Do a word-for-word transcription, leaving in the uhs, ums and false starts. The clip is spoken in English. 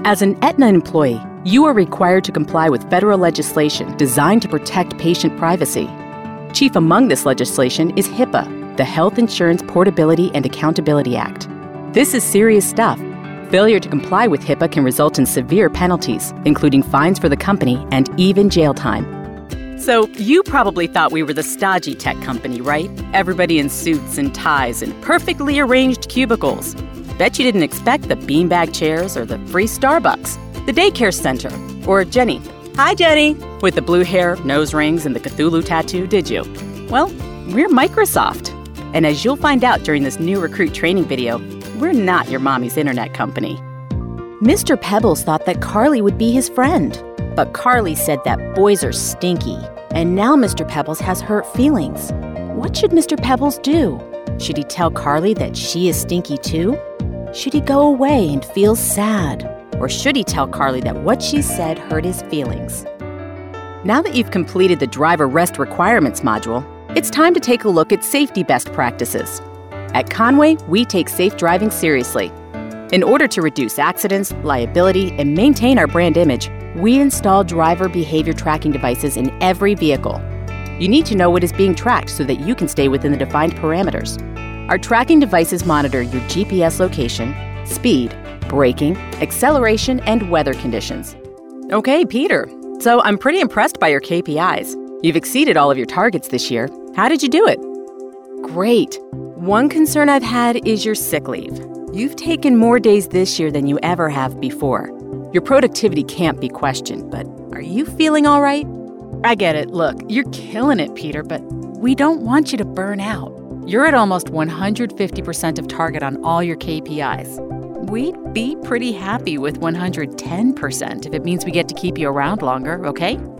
As an Aetna employee, you are required to comply with federal legislation designed to protect patient privacy. Chief among this legislation is HIPAA, the Health Insurance Portability and Accountability Act. This is serious stuff. Failure to comply with HIPAA can result in severe penalties, including fines for the company and even jail time. So you probably thought we were the stodgy tech company, right? Everybody in suits and ties and perfectly arranged cubicles. Bet you didn't expect the beanbag chairs or the free Starbucks, the daycare center, or Jenny. Hi, Jenny. With the blue hair, nose rings, and the Cthulhu tattoo, did you? Well, we're Microsoft. And as you'll find out during this new recruit training video, we're not your mommy's internet company. Mister Pebbles thought that Carly would be his friend. But Carly said that boys are stinky. And now Mister Pebbles has hurt feelings. What should Mister Pebbles do? Should he tell Carly that she is stinky too? Should he go away and feel sad? Or should he tell Carly that what she said hurt his feelings? Now that you've completed the driver rest requirements module, it's time to take a look at safety best practices. At Conway, we take safe driving seriously. In order to reduce accidents, liability, and maintain our brand image, we install driver behavior tracking devices in every vehicle. You need to know what is being tracked so that you can stay within the defined parameters. Our tracking devices monitor your G P S location, speed, braking, acceleration, and weather conditions. Okay, Peter, so I'm pretty impressed by your K P Is. You've exceeded all of your targets this year. How did you do it? Great. One concern I've had is your sick leave. You've taken more days this year than you ever have before. Your productivity can't be questioned, but are you feeling all right? I get it. Look, you're killing it, Peter, but we don't want you to burn out. You're at almost one hundred fifty percent of target on all your K P Is. We'd be pretty happy with one hundred ten percent if it means we get to keep you around longer, okay?